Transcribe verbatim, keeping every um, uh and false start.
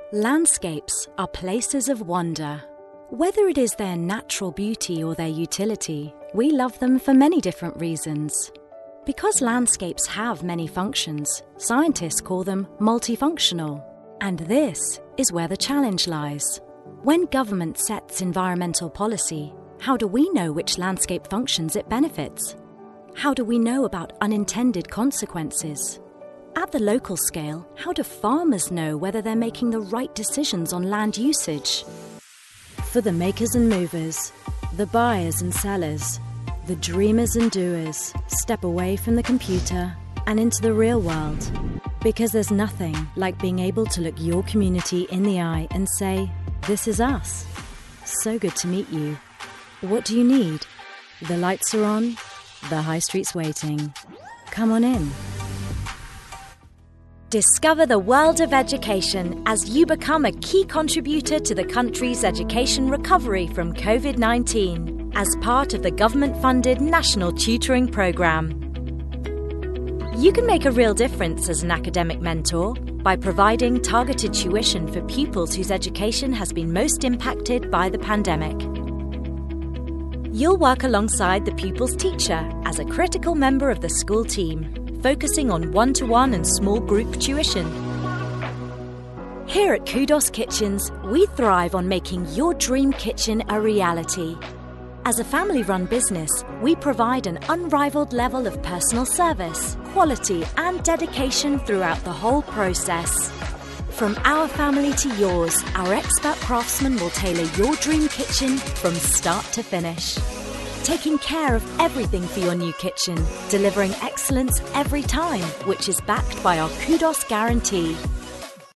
Landscapes are places of wonder. Whether it is their natural beauty or their utility, we love them for many different reasons. Because landscapes have many functions, scientists call them multifunctional. And this is where the challenge lies. When government sets environmental policy, how do we know which landscape functions it benefits? How do we know about unintended consequences? At the local scale, how do farmers know whether they're making the right decisions on land usage? For the makers and movers, the buyers and sellers, the dreamers and doers, step away from the computer and into the real world. Because there's nothing like being able to look your community in the eye and say, "This is us. So good to meet you. What do you need? The lights are on. The high street's waiting. Come on in." Discover the world of education as you become a key contributor to the country's education recovery from COVID nineteen as part of the government-funded National Tutoring Programme. You can make a real difference as an academic mentor by providing targeted tuition for pupils whose education has been most impacted by the pandemic. You'll work alongside the pupil's teacher as a critical member of the school team, focusing on one-to-one and small group tuition. Here at Kudos Kitchens, we thrive on making your dream kitchen a reality. As a family-run business, we provide an unrivaled level of personal service, quality and dedication throughout the whole process. From our family to yours, our expert craftsmen will tailor your dream kitchen from start to finish. Taking care of everything for your new kitchen, delivering excellence every time, which is backed by our Kudos Guarantee.